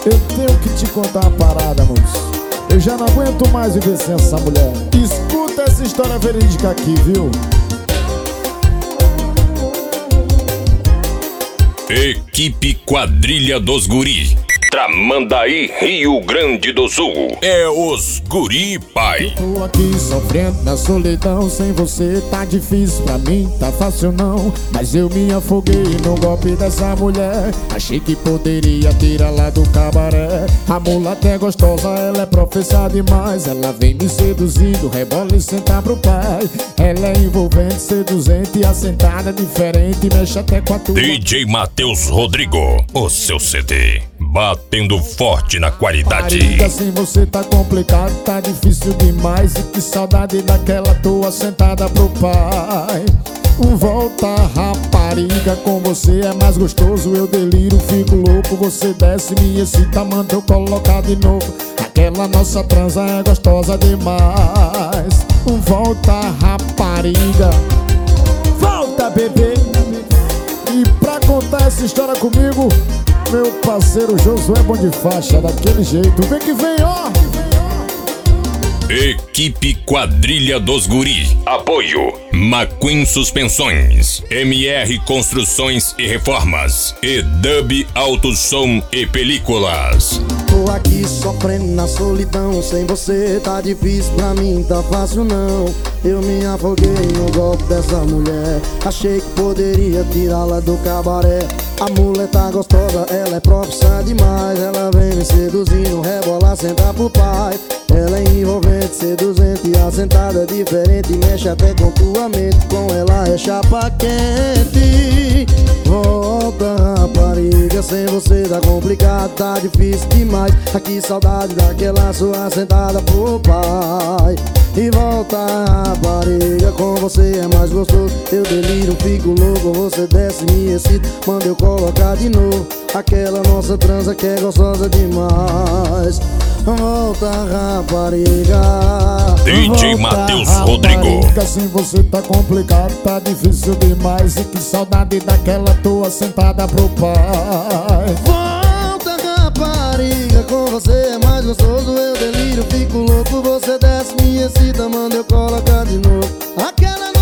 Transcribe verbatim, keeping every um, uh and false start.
Eu tenho que te contar uma parada, moço. Eu já não aguento mais viver sem essa mulher. Escuta essa história verídica aqui, viu? Equipe Quadrilha dos Guri, Tramandaí, Rio Grande do Sul. É os Guri Pai. Eu tô aqui sofrendo na solidão. Sem você tá difícil, pra mim tá fácil não. Mas eu me afoguei no golpe dessa mulher. Achei que poderia tirá-la do cabaré. A mulata é gostosa, ela é professa demais. Ela vem me seduzindo, rebola e senta pro pai. Ela é envolvente, seduzente, assentada diferente, mexe até com a tua. D J Matheus Rodrigo, o seu C D, batendo forte na qualidade. Rapariga, sem você tá complicado, tá difícil demais. E que saudade daquela tua sentada pro pai. Volta, rapariga, com você é mais gostoso. Eu deliro, fico louco, você desce, me excita, manda eu colocar de novo. Aquela nossa transa é gostosa demais. Volta, rapariga, volta, bebê. E pra contar essa história comigo, meu parceiro Josué Bom de Faixa, daquele jeito. Vem que vem, ó! Equipe Quadrilha dos Guri. Apoio McQueen Suspensões, M R Construções e Reformas e Dub Auto Som e Películas. Tô aqui sofrendo na solidão. Sem você tá difícil, pra mim tá fácil não. Eu me afoguei no golpe dessa mulher. Achei que poderia tirá-la do cabaré. A mulher tá gostosa, ela é profissa demais. Ela vem me seduzindo, rebola, senta pro pai. Ela é envolvente, seduzente, assentada diferente, mexe até com tua mente. Com ela é chapa quente. Volta, rapariga, sem você tá complicado, tá difícil demais. Aqui saudade daquela sua sentada pro pai. E volta, rapariga, com você é mais gostoso. Eu deliro, fico louco, você desce, me excita, manda eu colocar de novo. Aquela nossa transa que é gostosa demais. Volta, rapariga, D J Matheus Rodrigo. Sem você tá complicado, tá difícil demais. E que saudade daquela tua sentada pro pai. Volta, rapariga, com você é mais gostoso. Eu deliro, fico louco, você desce, me excita, manda eu colocar de novo. Aquela